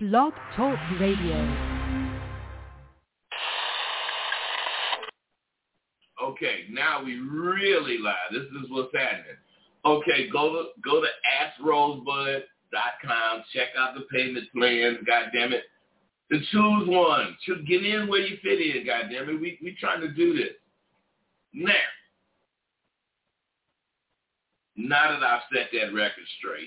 Blog Talk Radio. Okay, now we really live. This is what's happening. Okay, go to AskRosebud.com. Check out the payment plans. God damn it, and choose one. Get in where you fit in. God damn it, we trying to do this now. Now that I've set that record straight,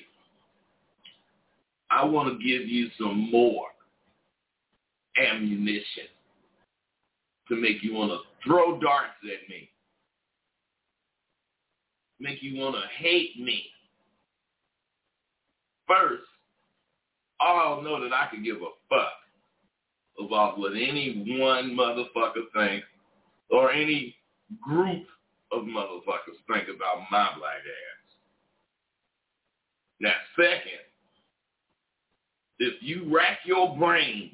I want to give you some more ammunition to make you want to throw darts at me, make you want to hate me. First, I'll know that I can give a fuck about what any one motherfucker thinks or any group of motherfuckers think about my black ass. Now, second, if you rack your brains,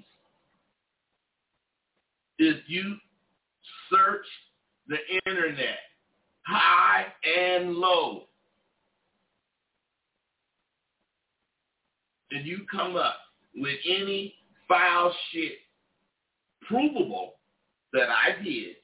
if you search the internet, high and low, and you come up with any foul shit provable that I did,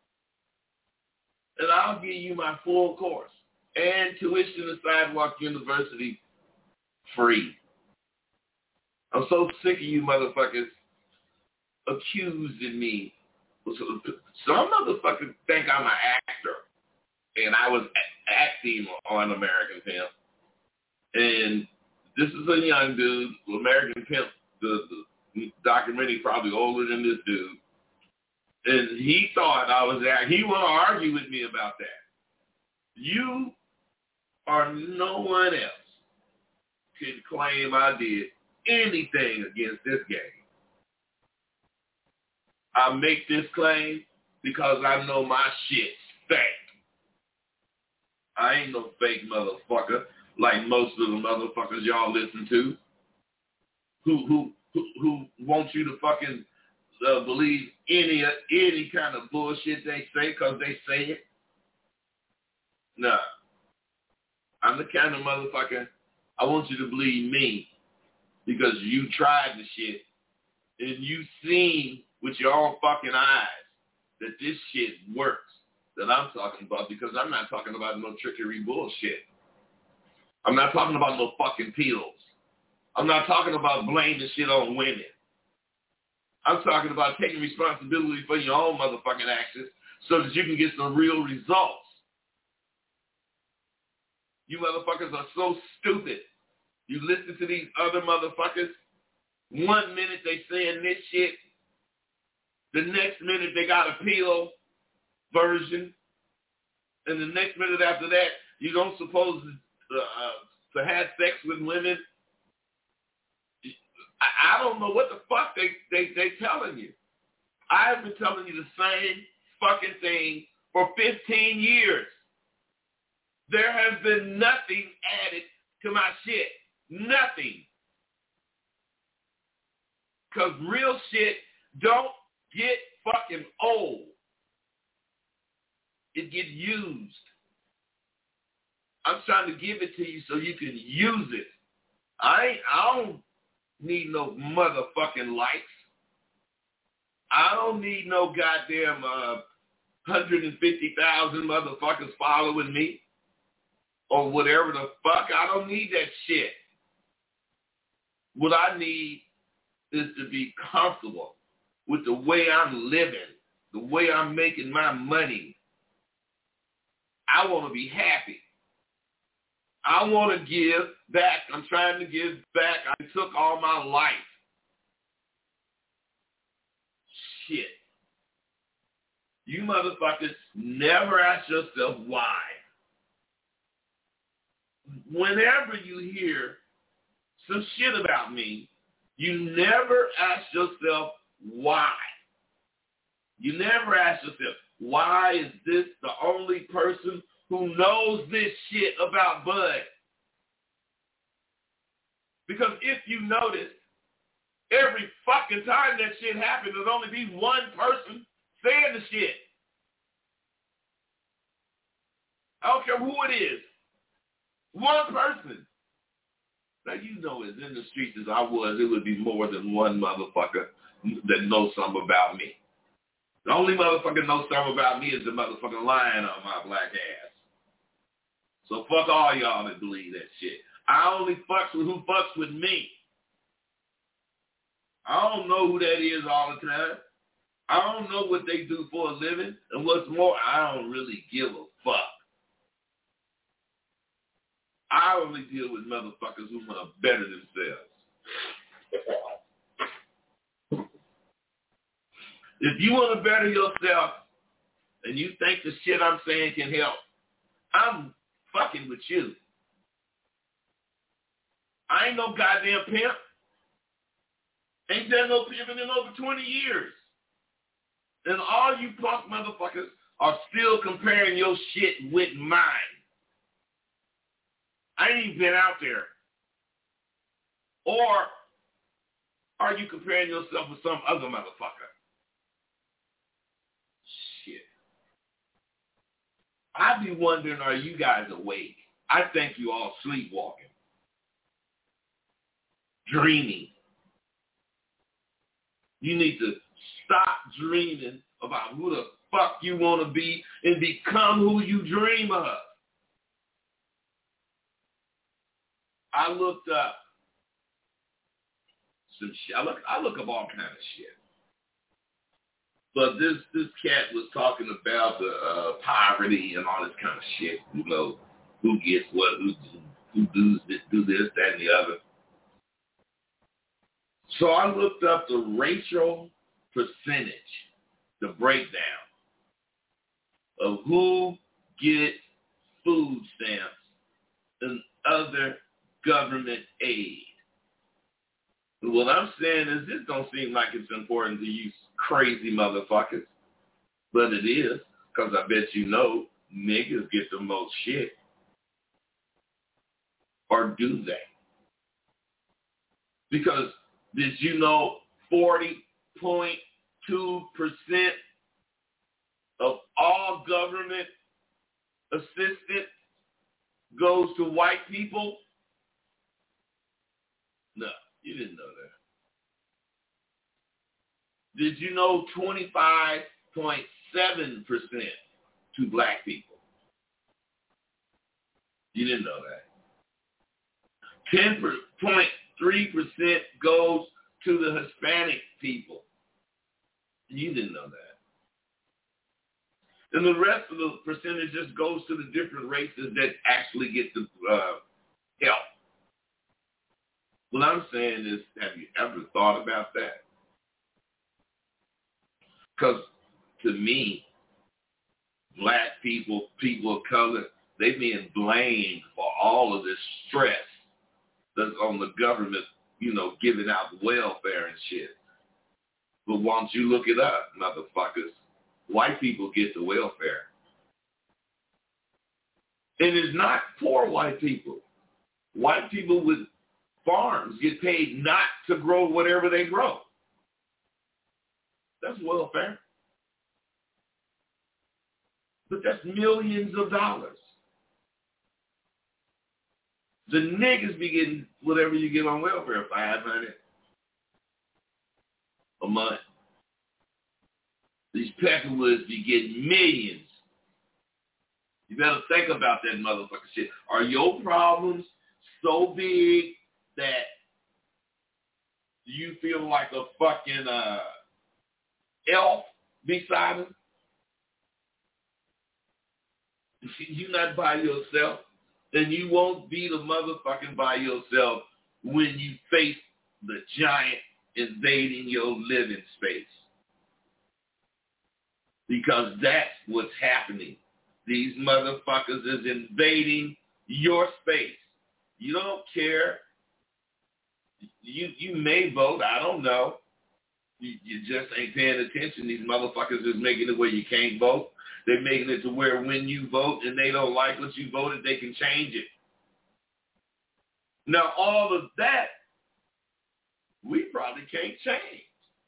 and I'll give you my full course and tuition to Sidewalk University free. I'm so sick of you motherfuckers accusing me. Some motherfuckers think I'm an actor, and I was acting on American Pimp. And this is a young dude. American Pimp, the documentary, probably older than this dude. And he thought I was acting. He want to argue with me about that. You or no one else can claim I did anything against this game. I make this claim because I know my shit's fake. I ain't no fake motherfucker like most of the motherfuckers y'all listen to who want you to fucking believe any kind of bullshit they say because they say it. Nah. I'm the kind of motherfucker, I want you to believe me because you tried the shit and you seen with your own fucking eyes that this shit works that I'm talking about, because I'm not talking about no trickery bullshit. I'm not talking about no fucking pills. I'm not talking about blaming shit on women. I'm talking about taking responsibility for your own motherfucking actions so that you can get some real results. You motherfuckers are so stupid. You listen to these other motherfuckers. 1 minute they saying this shit. The next minute they got a pill version. And the next minute after that, you don't supposed to have sex with women. I don't know what the fuck they telling you. I've been telling you the same fucking thing for 15 years. There has been nothing added to my shit. Nothing. Because real shit don't get fucking old. It gets used. I'm trying to give it to you so you can use it. I don't need no motherfucking likes. I don't need no goddamn 150,000 motherfuckers following me or whatever the fuck. I don't need that shit. What I need is to be comfortable with the way I'm living, the way I'm making my money. I want to be happy. I want to give back. I'm trying to give back. I took all my life. Shit. You motherfuckers never ask yourself why. Whenever you hear some shit about me, you never ask yourself why. You never ask yourself, why is this the only person who knows this shit about Bud? Because if you notice, every fucking time that shit happens, there'll only be one person saying the shit. I don't care who it is. One person. Now, you know, as in the streets as I was, it would be more than one motherfucker that knows something about me. The only motherfucker knows something about me is the motherfucking lion on my black ass. So fuck all y'all that believe that shit. I only fucks with who fucks with me. I don't know who that is all the time. I don't know what they do for a living. And what's more, I don't really give a fuck. I only deal with motherfuckers who want to better themselves. If you want to better yourself and you think the shit I'm saying can help, I'm fucking with you. I ain't no goddamn pimp. Ain't done no pimping in over 20 years. And all you punk motherfuckers are still comparing your shit with mine. I ain't even been out there. Or are you comparing yourself with some other motherfucker? Shit. I be wondering, are you guys awake? I think you all sleepwalking. Dreaming. You need to stop dreaming about who the fuck you want to be and become who you dream of. I looked up some shit. I look up all kind of shit. But this cat was talking about the poverty and all this kind of shit. You know, who gets what, who do this, that, and the other. So I looked up the racial percentage, the breakdown of who gets food stamps and other government aid. And what I'm saying is this don't seem like it's important to you crazy motherfuckers, but it is, because I bet you know niggas get the most shit. Or do they? Because did you know 40.2% of all government assistance goes to white people? No, you didn't know that. Did you know 25.7% to black people? You didn't know that. 10.3% goes to the Hispanic people. You didn't know that. And the rest of the percentage just goes to the different races that actually get the help. What I'm saying is, have you ever thought about that? Because to me, black people, people of color, they're being blamed for all of this stress that's on the government, you know, giving out welfare and shit. But why don't you look it up, motherfuckers? White people get the welfare. And it's not poor white people. White people with farms get paid not to grow whatever they grow. That's welfare. But that's millions of dollars. The niggas be getting whatever you get on welfare, $500 a month. These Peckerwoods be getting millions. You better think about that motherfucking shit. Are your problems so big that you feel like a fucking elf beside them? You're not by yourself. And you won't be the motherfucking by yourself when you face the giant invading your living space. Because that's what's happening. These motherfuckers is invading your space. You don't care. You may vote. I don't know. You just ain't paying attention. These motherfuckers is making it where you can't vote. They're making it to where when you vote and they don't like what you voted, they can change it. Now, all of that, we probably can't change.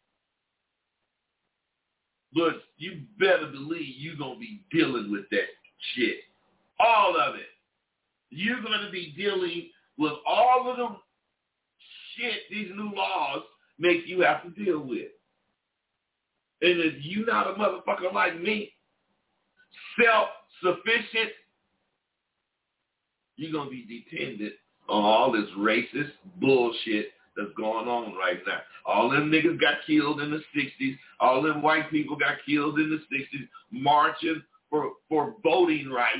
But you better believe you're going to be dealing with that shit. All of it. You're going to be dealing with all of the shit these new laws make you have to deal with. And if you not a motherfucker like me, self-sufficient, you're going to be dependent on all this racist bullshit that's going on right now. All them niggas got killed in the 60s. All them white people got killed in the 60s marching for voting rights.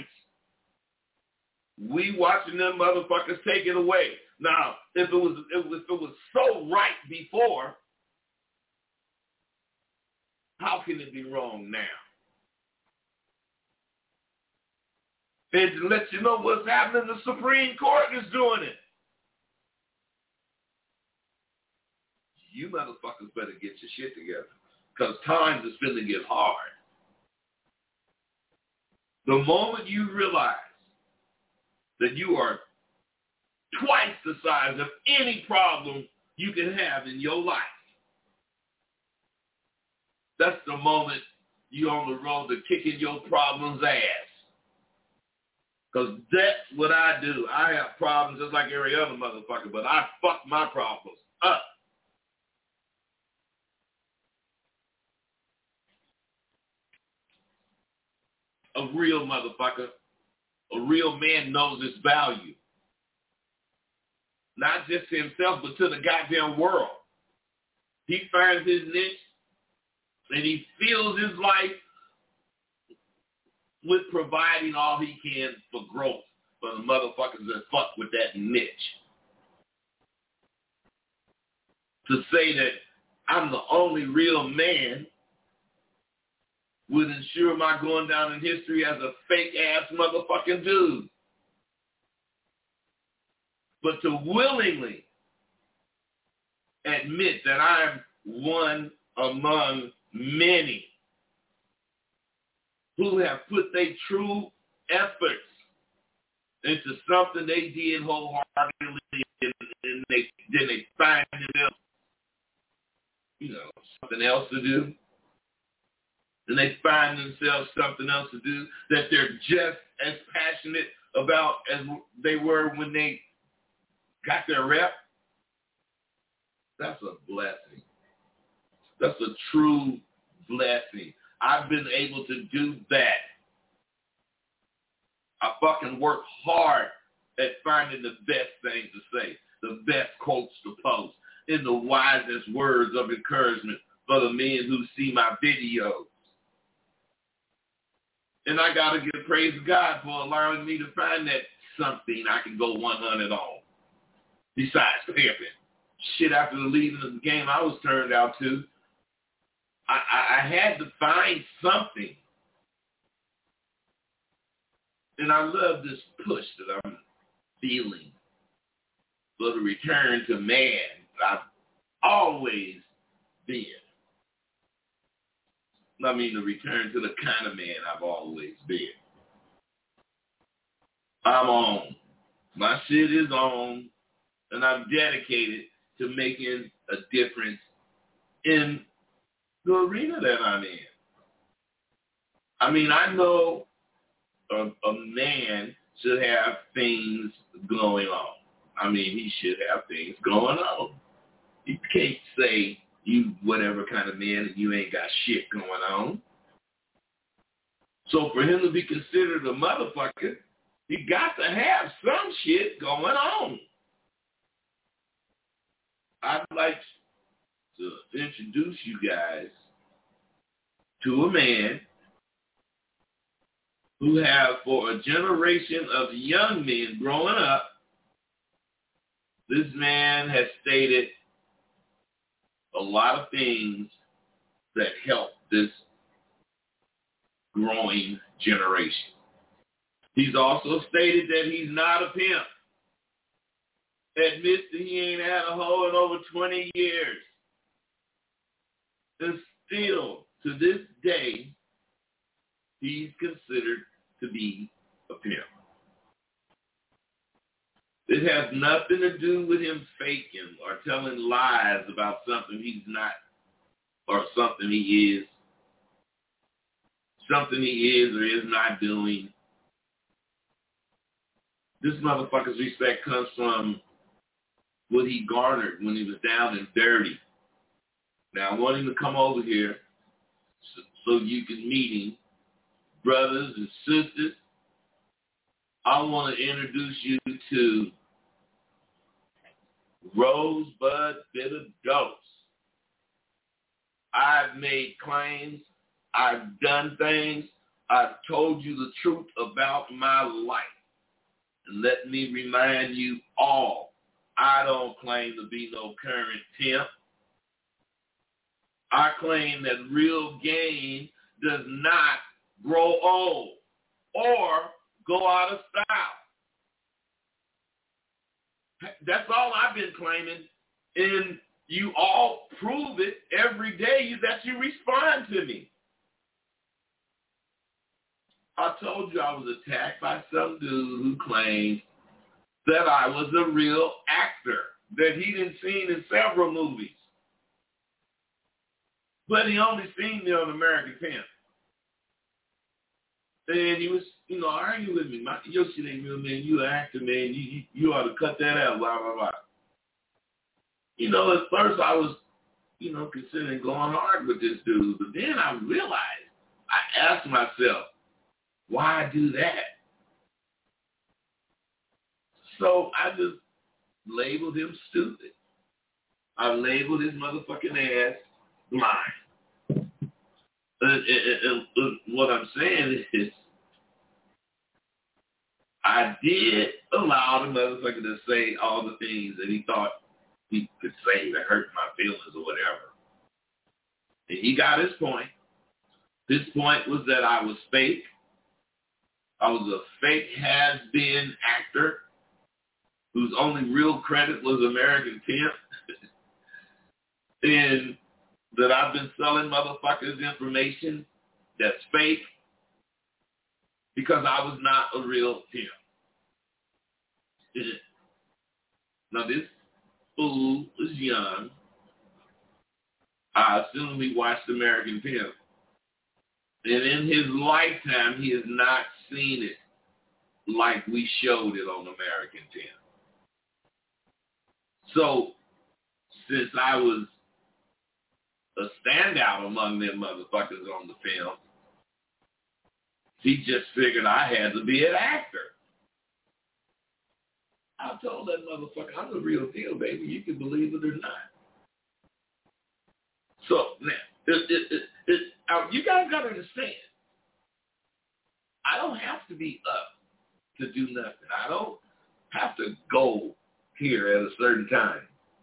We watching them motherfuckers take it away. Now, if it was so right before, how can it be wrong now? And to let you know what's happening, the Supreme Court is doing it. You motherfuckers better get your shit together, because times is finna get hard. The moment you realize that you are twice the size of any problem you can have in your life, that's the moment you're on the road to kicking your problems' ass. Because that's what I do. I have problems just like every other motherfucker, but I fuck my problems up. A real motherfucker, a real man knows his value. Not just to himself, but to the goddamn world. He finds his niche, and he fills his life with providing all he can for growth for the motherfuckers that fuck with that niche. To say that I'm the only real man would ensure my going down in history as a fake-ass motherfucking dude. But to willingly admit that I'm one among many who have put their true efforts into something they did wholeheartedly, and then they find themselves, something else to do. And they find themselves something else to do that they're just as passionate about as they were when they got their rep. That's a blessing. That's a true blessing. I've been able to do that. I fucking work hard at finding the best things to say, the best quotes to post, and the wisest words of encouragement for the men who see my videos. And I got to give praise to God for allowing me to find that something I can go 100 on. Besides pimping. Shit, after the leading of the game I was turned out to, I had to find something. And I love this push that I'm feeling for the return to man I've always been. I mean, the return to the kind of man I've always been. I'm on. My shit is on. And I'm dedicated to making a difference in the arena that I'm in. I mean, I know a man should have things going on. I mean, he should have things going on. You can't say you whatever kind of man and you ain't got shit going on. So for him to be considered a motherfucker, he got to have some shit going on. I'd like to introduce you guys to a man who have, for a generation of young men growing up, this man has stated a lot of things that help this growing generation. He's also stated that he's not a pimp. Admits that he ain't had a hoe in over 20 years. And still, to this day, he's considered to be a pimp. It has nothing to do with him faking or telling lies about something he's not or something he is. Something he is or is not doing. This motherfucker's respect comes from what he garnered when he was down and dirty. Now, I want him to come over here so you can meet him. Brothers and sisters, I want to introduce you to Rosebud Bitter Dose. I've made claims. I've done things. I've told you the truth about my life. And let me remind you all, I don't claim to be no current pimp. I claim that real game does not grow old or go out of style. That's all I've been claiming. And you all prove it every day that you respond to me. I told you I was attacked by some dude who claimed that I was a real actor, that he didn't seen in several movies. But he only seen me on American Pimp. And he was, arguing with me. Your shit ain't real, man. You an actor, man. You ought to cut that out, blah, blah, blah. At first I was, considering going hard with this dude. But then I realized, I asked myself, why do that? So I just labeled him stupid. I labeled his motherfucking ass blind. And what I'm saying is, I did allow the motherfucker to say all the things that he thought he could say that hurt my feelings or whatever. And he got his point. His point was that I was fake. I was a fake has-been actor whose only real credit was American Pimp. And that I've been selling motherfuckers information that's fake because I was not a real pimp. Now this fool is young. I assume he watched American Pimp. And in his lifetime, he has not seen it like we showed it on American Pimp. So, since I was a standout among them motherfuckers on the film, he just figured I had to be an actor. I told that motherfucker, I'm the real deal, baby. You can believe it or not. So, now, you guys got to understand, I don't have to be up to do nothing. I don't have to go here at a certain time.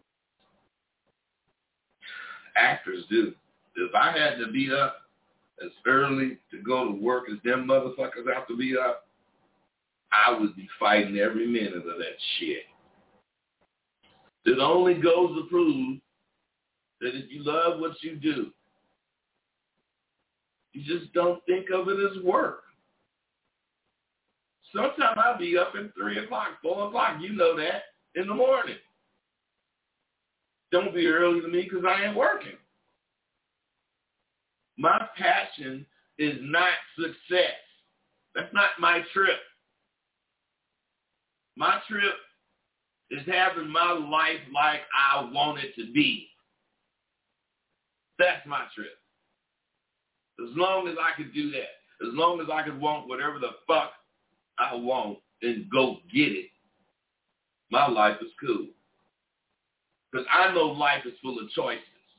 Actors do. If I had to be up as early to go to work as them motherfuckers have to be up, I would be fighting every minute of that shit. It only goes to prove that if you love what you do, you just don't think of it as work. Sometimes I'll be up at 3 o'clock, 4 o'clock, you know that, in the morning. Don't be early to me because I ain't working. My passion is not success. That's not my trip. My trip is having my life like I want it to be. That's my trip. As long as I can do that, as long as I can want whatever the fuck I want and go get it, my life is cool. Because I know life is full of choices.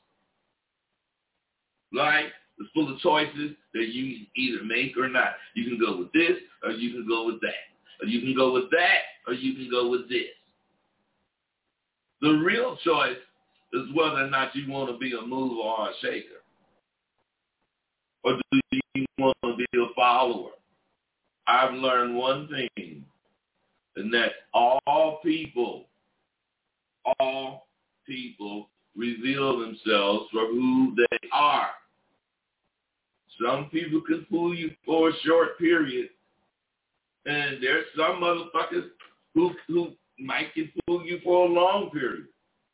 Life is full of choices that you either make or not. You can go with this or you can go with that. Or you can go with that or you can go with this. The real choice is whether or not you want to be a mover or a shaker. Or do you want to be a follower? I've learned one thing, and that all people reveal themselves for who they are. Some people can fool you for a short period, and there's some motherfuckers who might can fool you for a long period.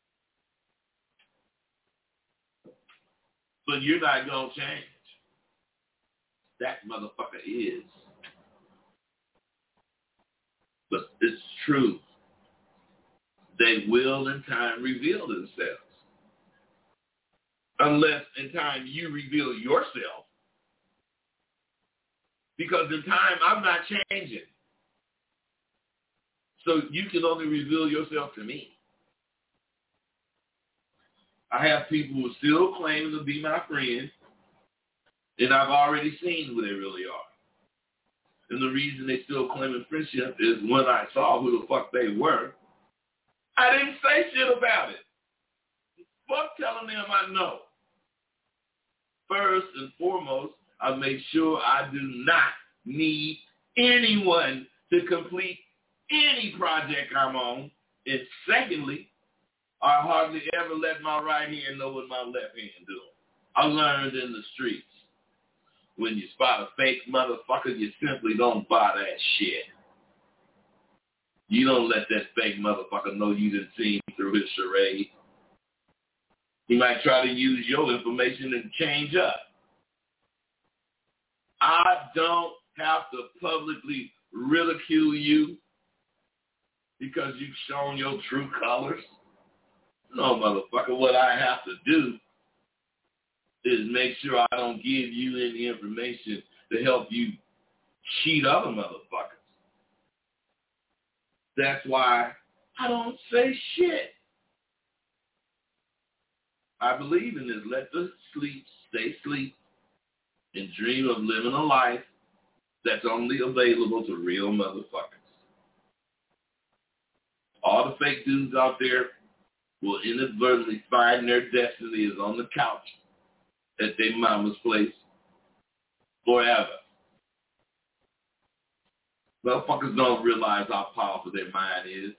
But you're not going to change. That motherfucker is. But it's true they will in time reveal themselves. Unless in time you reveal yourself. Because in time, I'm not changing. So you can only reveal yourself to me. I have people who still claim to be my friends, and I've already seen who they really are. And the reason they still claim friendship is when I saw who the fuck they were, I didn't say shit about it. Fuck telling them I know. First and foremost, I make sure I do not need anyone to complete any project I'm on. And secondly, I hardly ever let my right hand know what my left hand doing. I learned in the streets. When you spot a fake motherfucker, you simply don't buy that shit. You don't let that fake motherfucker know you didn't see him through his charade. He might try to use your information and change up. I don't have to publicly ridicule you because you've shown your true colors. No, motherfucker, what I have to do is make sure I don't give you any information to help you cheat other motherfuckers. That's why I don't say shit. I believe in this. Let the sleep stay asleep and dream of living a life that's only available to real motherfuckers. All the fake dudes out there will inadvertently find their destiny is on the couch at their mama's place forever. Motherfuckers don't realize how powerful their mind is.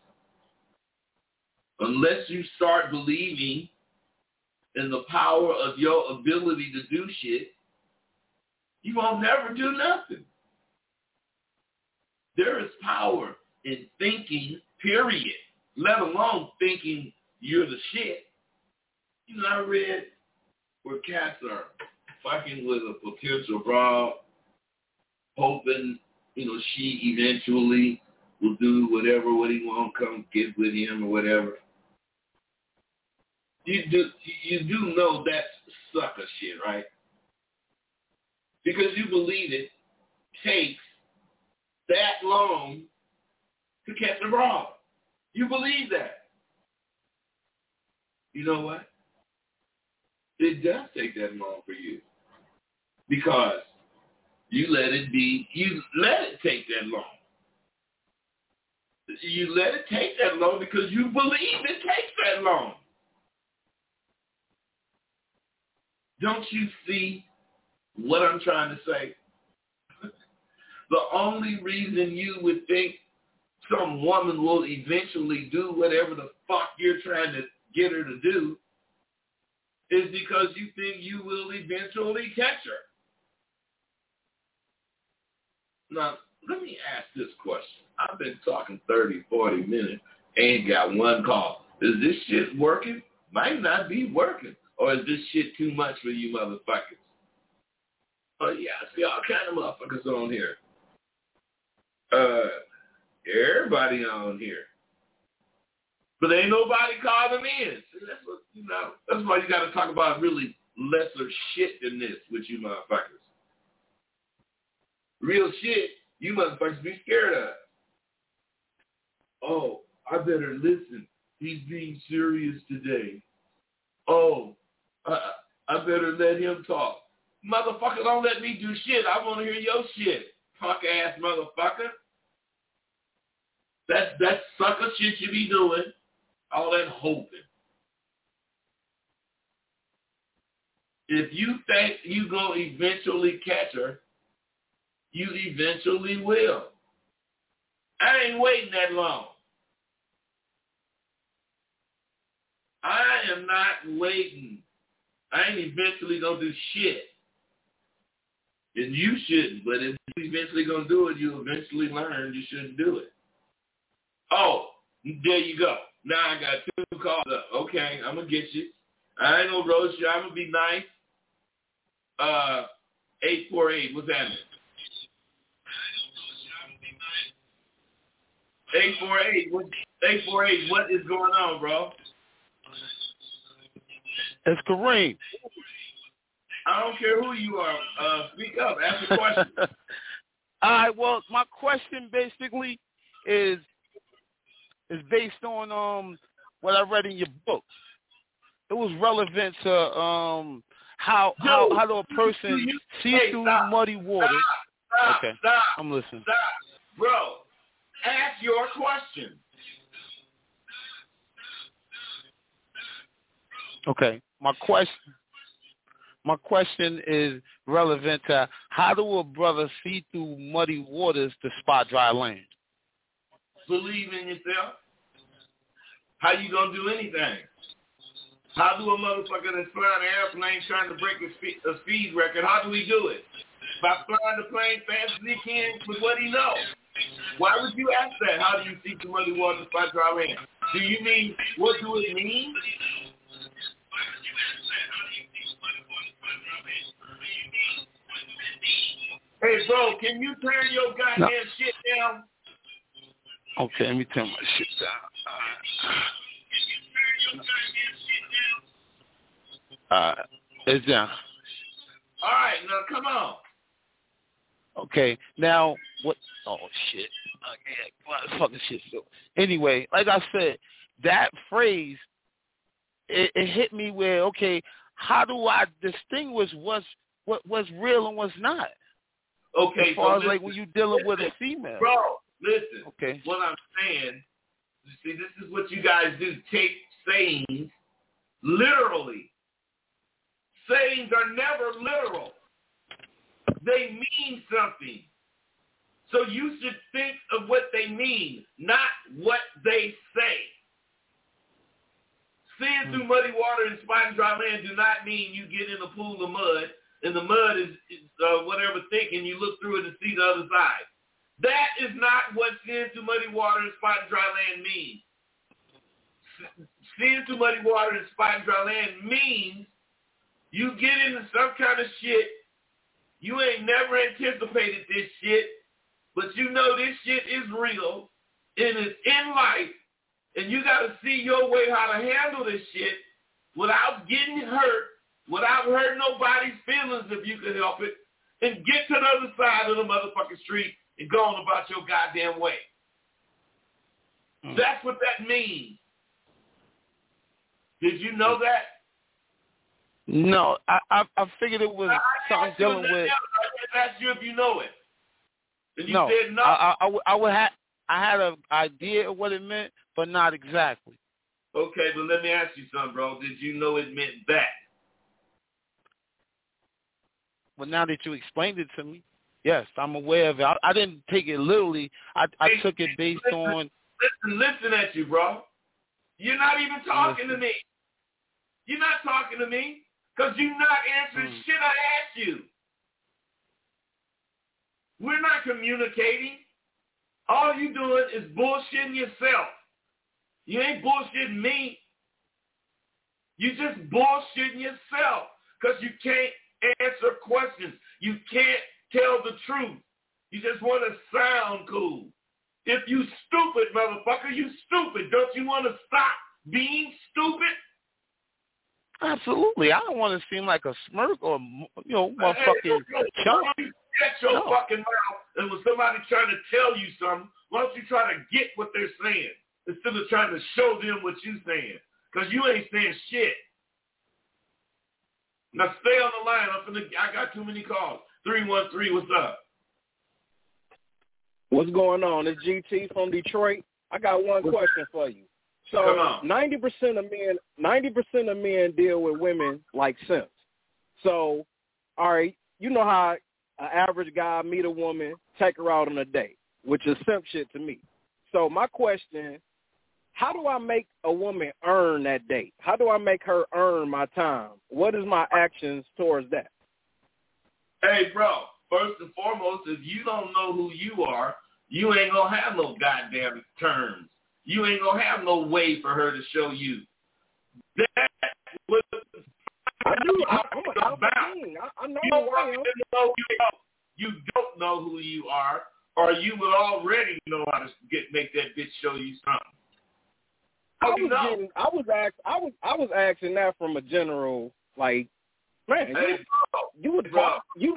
Unless you start believing in the power of your ability to do shit, you won't never do nothing. There is power in thinking, period, let alone thinking you're the shit. You know, I read where cats are fucking with a potential broad, hoping, she eventually will do whatever, what he want, come get with him or whatever. You do know that's sucker shit, right? Because you believe it takes that long to catch a broad. You believe that. You know what? It does take that long for you. Because you let it take that long. You let it take that long because you believe it takes that long. Don't you see what I'm trying to say? The only reason you would think some woman will eventually do whatever the fuck you're trying to get her to do is because you think you will eventually catch her. Now, let me ask this question. I've been talking 30, 40 minutes, ain't got one call. Is this shit working? Might not be working. Or is this shit too much for you motherfuckers? Oh, yeah, I see all kind of motherfuckers on here. Everybody on here. But ain't nobody called them in. See, that's what, that's why you got to talk about really lesser shit than this with you motherfuckers. Real shit, you motherfuckers be scared of. Oh, I better listen. He's being serious today. Oh, I better let him talk. Motherfucker, don't let me do shit. I want to hear your shit, punk-ass motherfucker. That sucker shit you be doing, all that hoping. If you think you going to eventually catch her, you eventually will. I ain't waiting that long. I am not waiting. I ain't eventually going to do shit. And you shouldn't, but if you eventually going to do it, you'll eventually learn you shouldn't do it. Oh, there you go. Now I got 2 calls up. Okay, I'm going to get you. I ain't going to roast you. I'm going to be nice. 848, what's happening? 848, 848, what is going on, bro? It's Kareem. I don't care who you are. Speak up. Ask a question. All right. Well, my question basically is based on what I read in your book. It was relevant to how do a person see through muddy waters? Stop, okay, stop, I'm listening. Stop, bro. Ask your question. Okay, my question is relevant to how do a brother see through muddy waters to spot dry land? Believe in yourself. How you gonna do anything? How do a motherfucker that's flying an airplane trying to break a speed record, how do he do it? By flying the plane fast as he can with what he knows. Why would you ask that? How do you see through muddy water to spot dry land? Do you mean, what do it mean? Hey, bro, can you turn your goddamn shit down? Okay, let me turn my shit down. It's down. All right, now come on. Okay, now what? Oh shit! Okay, what fucking shit? So anyway, like I said, that phrase it hit me where okay, how do I distinguish what's real and what's not? Okay, as far so as like when you dealing with a female, bro. Listen. Okay. What I'm saying. See, this is what you guys do. Take sayings literally. Sayings are never literal. They mean something. So you should think of what they mean, not what they say. Seeing through muddy water and spotting dry land do not mean you get in a pool of mud and the mud is whatever thick and you look through it and see the other side. That is not what seeing through muddy water and spotting dry land means. Seeing through muddy water and spotting dry land means you get into some kind of shit. You ain't never anticipated this shit, but you know this shit is real and it's in life, and you got to see your way how to handle this shit without getting hurt, without hurting nobody's feelings if you can help it, and get to the other side of the motherfucking street and go on about your goddamn way. That's what that means. Did you know that? No, I figured it was something dealing with. I asked you if you know it. And you no, said no. I had an idea of what it meant, but not exactly. Okay, but let me ask you something, bro. Did you know it meant that? Well, now that you explained it to me, yes, I'm aware of it. I didn't take it literally. I took it based on. Listen at you, bro. You're not even talking to me. You're not talking to me because you're not answering shit I asked you. We're not communicating. All you doing is bullshitting yourself. You ain't bullshitting me. You just bullshitting yourself because you can't answer questions. You can't tell the truth. You just want to sound cool. If you stupid, motherfucker, you stupid. Don't you want to stop being stupid? Absolutely. I don't want to seem like a smirk or, motherfucking chump. Shut your fucking mouth, and when somebody's trying to tell you something, why don't you try to get what they're saying instead of trying to show them what you're saying? Because you ain't saying shit. Now stay on the line. I got too many calls. 313, what's up? What's going on? It's GT from Detroit. I got one question for you. So 90% of men deal with women like simps. So, all right, you know how an average guy meet a woman, take her out on a date, which is simp shit to me. So my question, how do I make a woman earn that date? How do I make her earn my time? What is my actions towards that? Hey, bro, first and foremost, if you don't know who you are, you ain't going to have no goddamn terms. You ain't going to have no way for her to show you. That's what I know you don't know who you are, or you would already know how to make that bitch show you something. was asking that from a general, like, man, you was top of your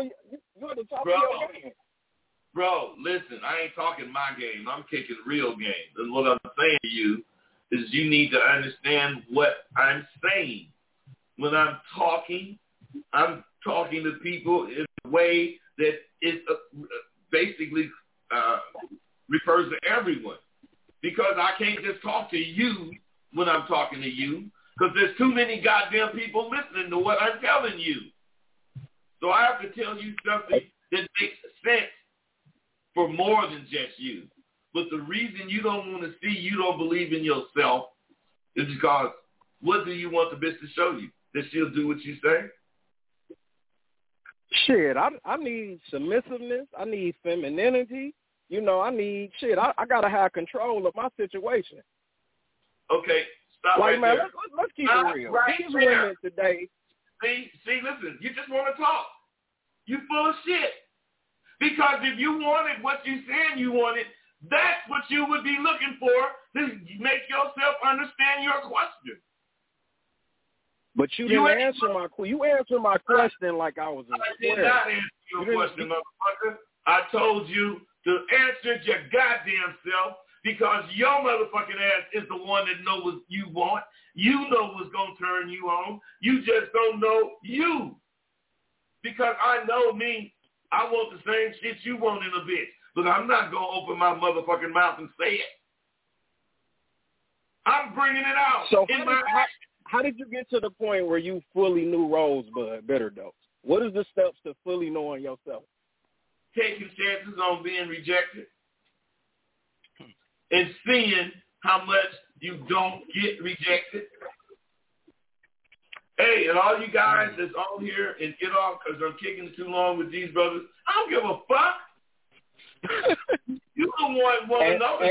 game. Bro, listen, I ain't talking my game. I'm kicking real game. And what I'm saying to you is you need to understand what I'm saying. When I'm talking to people in a way that is basically refers to everyone. Because I can't just talk to you when I'm talking to you, because there's too many goddamn people listening to what I'm telling you. So I have to tell you something that makes sense for more than just you. But the reason you don't want to see, you don't believe in yourself, is because what do you want the bitch to show you? That she'll do what you say? Shit, I need submissiveness. I need femininity. You know, I need shit. I got to have control of my situation. Okay, stop like, right man, there. Let's keep it real. Right These women today. See, listen, you just want to talk. You full of shit. Because if you wanted what you saying you wanted, that's what you would be looking for to make yourself understand your question. But you didn't answer my question like I was in I did not answer your question, motherfucker. I told you to answer it your goddamn self because your motherfucking ass is the one that knows what you want. You know what's going to turn you on. You just don't know you. Because I know me. I want the same shit you want in a bitch. But I'm not going to open my motherfucking mouth and say it. I'm bringing it out. So how did you get to the point where you fully knew Rosebud Bitter Dose? What is the steps to fully knowing yourself? Taking chances on being rejected and seeing how much you don't get rejected. Hey, and all you guys that's on here and get off because I'm kicking it too long with these brothers, I don't give a fuck. You don't want to know.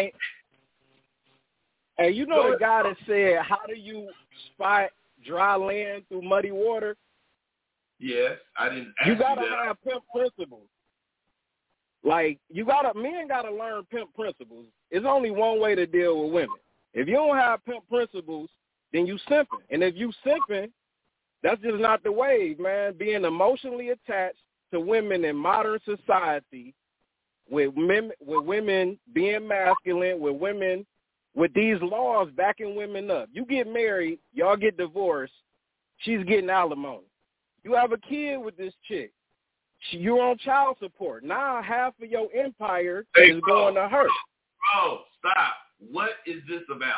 And you know the guy that said, how do you spot dry land through muddy water? Yes, I didn't ask you gotta that. have pimp principles. Like, men gotta learn pimp principles. It's only one way to deal with women. If you don't have pimp principles, then you simping. And if you simping, that's just not the wave, man. Being emotionally attached to women in modern society, with women being masculine, with women with these laws backing women up. You get married, y'all get divorced, she's getting alimony. You have a kid with this chick. You're on child support. Now half of your empire is going to her. Bro, stop. What is this about?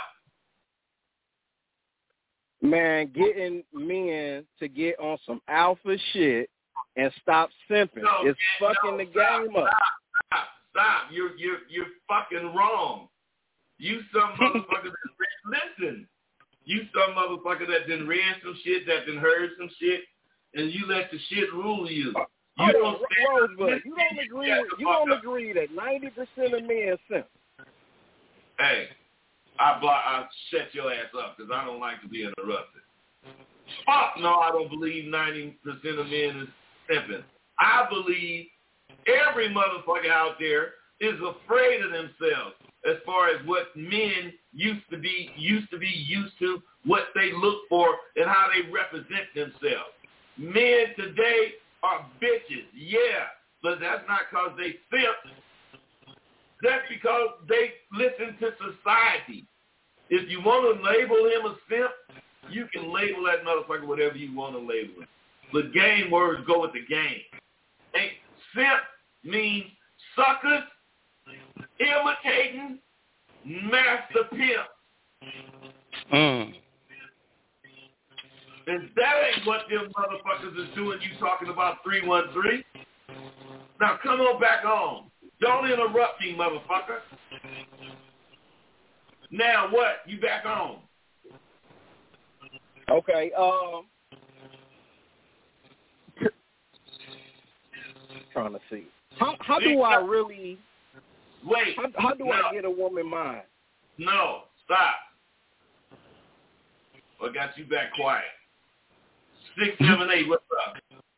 Man, getting men to get on some alpha shit and stop simping. It's fucking the game up. Stop. You're fucking wrong. You some motherfucker listen. You some motherfucker that done read some shit, that done heard some shit, and you let the shit rule you. Rosebud, you don't agree that 90% of men simp. Hey, I shut your ass up because I don't like to be interrupted. Fuck no, I don't believe 90% of men is simping. I believe every motherfucker out there is afraid of themselves as far as what men used to be used to, what they look for, and how they represent themselves. Men today are bitches, yeah, but that's not because they simp. That's because they listen to society. If you want to label him a simp, you can label that motherfucker whatever you want to label him. But game words go with the game. And simp means suckers, imitating, master pimp. And that ain't what them motherfuckers is doing. You talking about 313. Now come on back on. Don't interrupt me, motherfucker. Now what? You back on. Okay, trying to see. How do I really wait? How do I get a woman mind? No, stop. I got you back quiet. 678, what's up?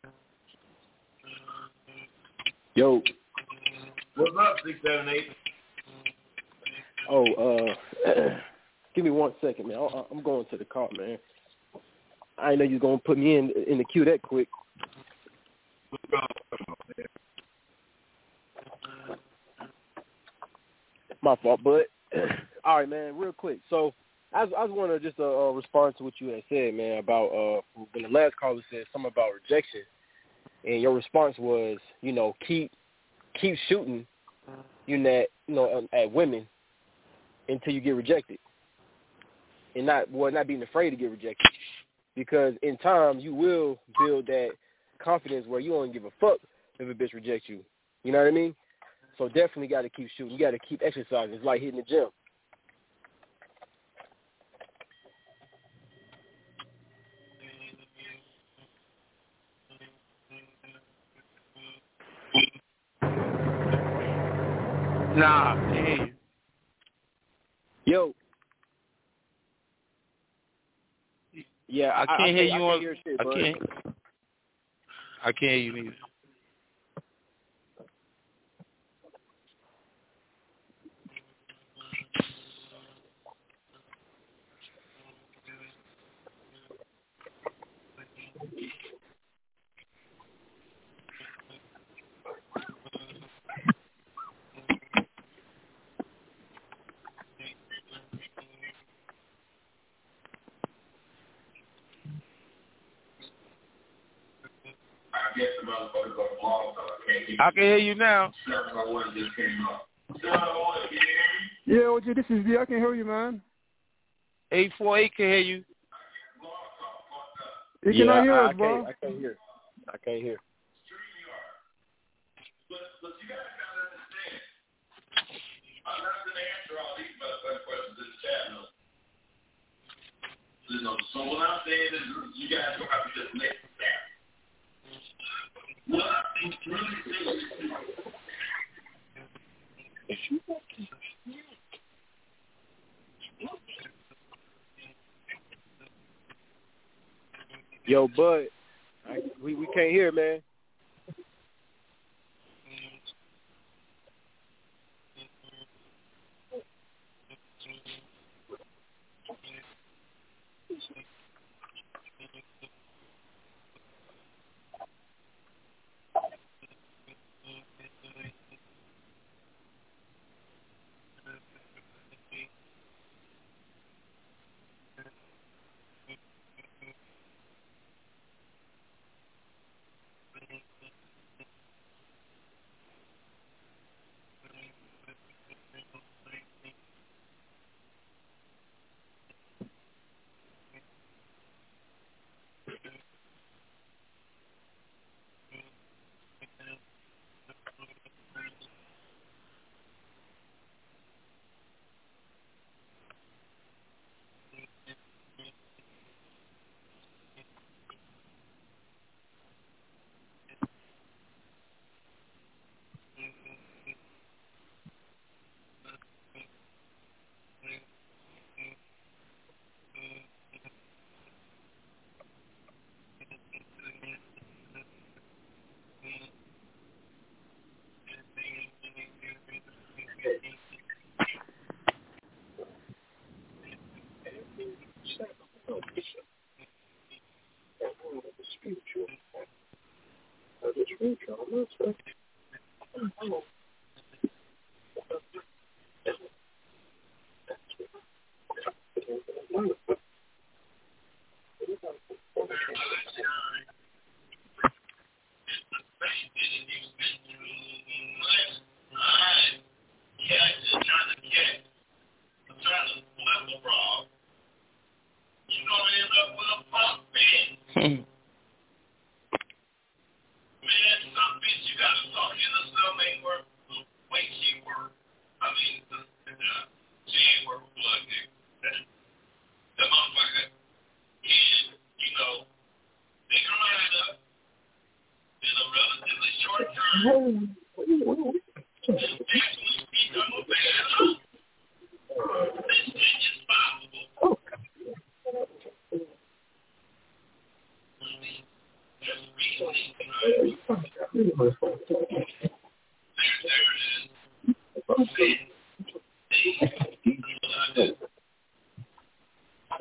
Yo. What's up, 678? Give me 1 second, man. I'm going to the car, man. I didn't know you was going to put me in the queue that quick. My fault, but all right, man, real quick. So I just want to just respond to what you had said, man, about when the last caller said something about rejection, and your response was, keep shooting, at women until you get rejected, and not being afraid to get rejected, because in time you will build that confidence where you don't give a fuck if a bitch rejects you. You know what I mean? So definitely got to keep shooting. You got to keep exercising. It's like hitting the gym. Nah, hey. Yo. Yeah, I can't hear you on. Hear shit, I can't hear you neither. I can hear you now. Yeah, OG, this is D. I can hear you, man. 848 can hear you. You cannot hear us, bro. I can't hear. I can't hear. But you got to kind of understand. I'm not going to answer all these questions in the chat, no. So what I'm saying is you guys will have to just make it down. What I think really Yo, Bud, we can't hear, man.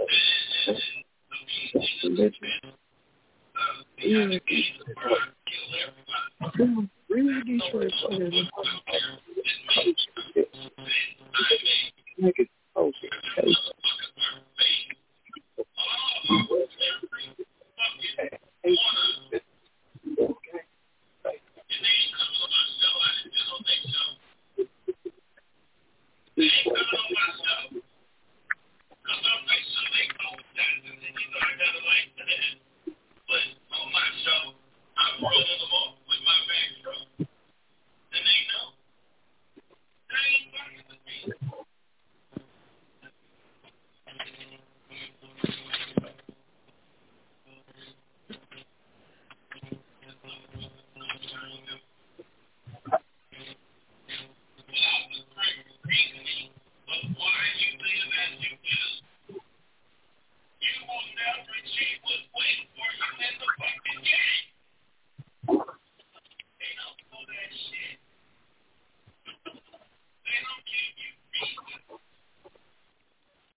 Detroit players make it okay.